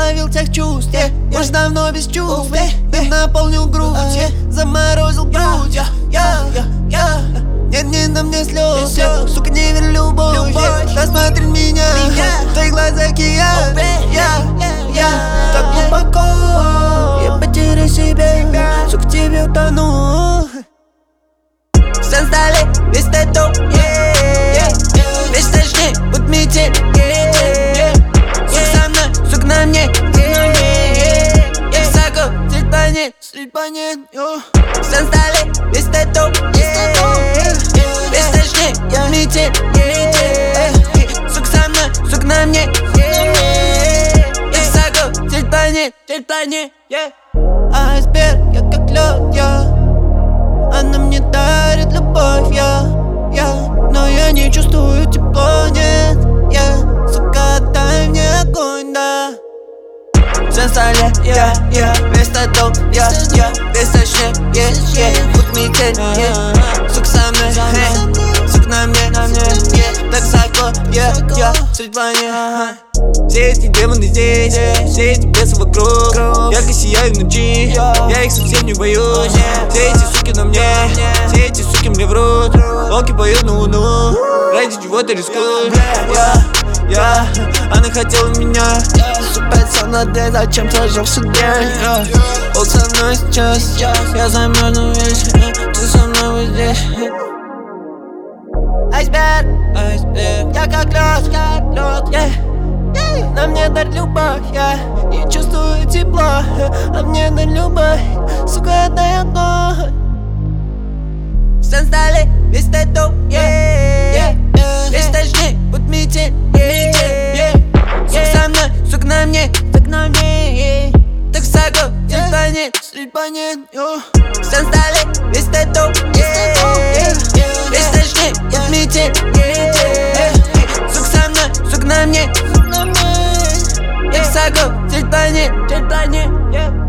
наловил тех чувств, уж давно без чувств. Ты наполнил грудь, заморозил грудь. Нет, не на мне слез, сука, не верь в любовь. Посмотри меня, в твоих глазах океан. Так глубоко, я потеряю себя, сука, тебе утону. Все стали весь тату, весь точнее, будь метель. Сука со мной, сука на мне, высоко, цель планет. Все стали весь тату, весь точнее, я метель. Сука со мной, сука на мне, высоко, цель планет. Айсберг, я как лед, она мне дарит любовь, но я не чувствую тепло, нет, сука, дай мне огонь, да. Все стали, весь тату, весь точнее, будь метель, сука со мной, сука на мне, так высоко, цель планет. Все эти демоны здесь, все эти бесы вокруг, ярко сияют в ночи, я их совсем не боюсь. Все эти суки на мне, все эти суки мне врут, волки поют на луну, ради чего-то рискуют. Она хотела меня, супер сонадей, зачем сложился день. Вот со мной сейчас, я замерзну весь, ты со мной вот здесь. Айсберг, я как лед, на мне дар любовь, не чувствую тепла, а мне дар любовь, сука, дай огонь. Все стали весь тату, весь точнее, будь метель. Сука со мной, сука на мне, так высоко, цель планет. Все стали весь тату, весь точнее, будь метель. Сука со мной, сука на мне, так высоко, цель планет.